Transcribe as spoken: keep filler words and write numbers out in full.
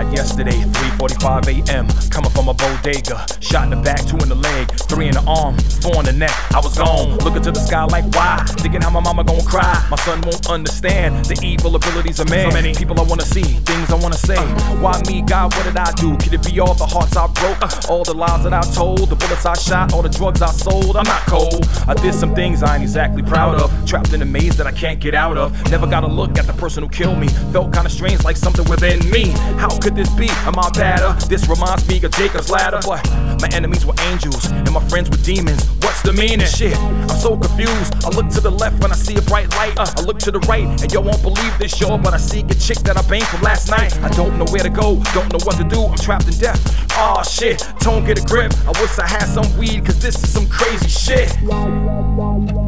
Died yesterday, three forty-five a m Coming from a bodega. Shot in the back, two in the leg, three in the arm, four in the neck. I was gone, looking to the sky like why? Thinking how my mama gon' cry. My son won't understand the evil abilities of man. So many people I wanna see, things I wanna say. Why me, God, what did I do? Could it be all the hearts I broke? All the lies that I told, the bullets I shot, all the drugs I sold? I'm not cold. I did some things I ain't exactly proud of. Trapped in a maze that I can't get out of. Never got a look at the person who killed me. Felt kinda strange, like something within me. How could this be? Am I better? This reminds me of Jacob's ladder. But my enemies were angels and my friends were demons. What's the meaning? Shit, I'm so confused. I look to the left when I see a bright light. uh, I look to the right and you won't believe this, y'all, but I see a chick that I banged from last night. I don't know where to go, don't know what to do. I'm trapped in death. Aw, oh, shit, don't get a grip. I wish I had some weed, cause this is some crazy shit.